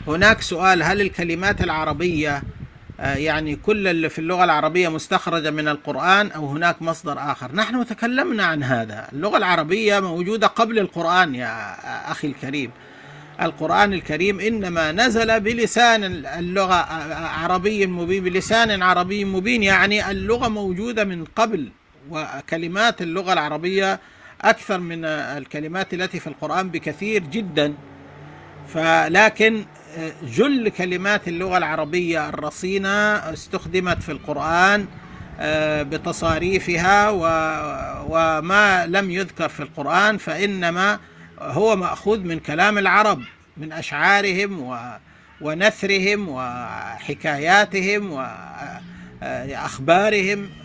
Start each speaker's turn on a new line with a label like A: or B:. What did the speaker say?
A: هناك سؤال: هل الكلمات العربية يعني كل اللي في اللغة العربية مستخرجة من القرآن أو هناك مصدر آخر؟ نحن تكلمنا عن هذا. اللغة العربية موجودة قبل القرآن يا أخي الكريم. القرآن الكريم إنما نزل بلسان اللغة عربي مبين، بلسان عربي مبين، يعني اللغة موجودة من قبل، وكلمات اللغة العربية أكثر من الكلمات التي في القرآن بكثير جدا. فلكن جل كلمات اللغة العربية الرصينة استخدمت في القرآن بتصاريفها، وما لم يذكر في القرآن فإنما هو مأخوذ من كلام العرب، من أشعارهم ونثرهم وحكاياتهم وأخبارهم.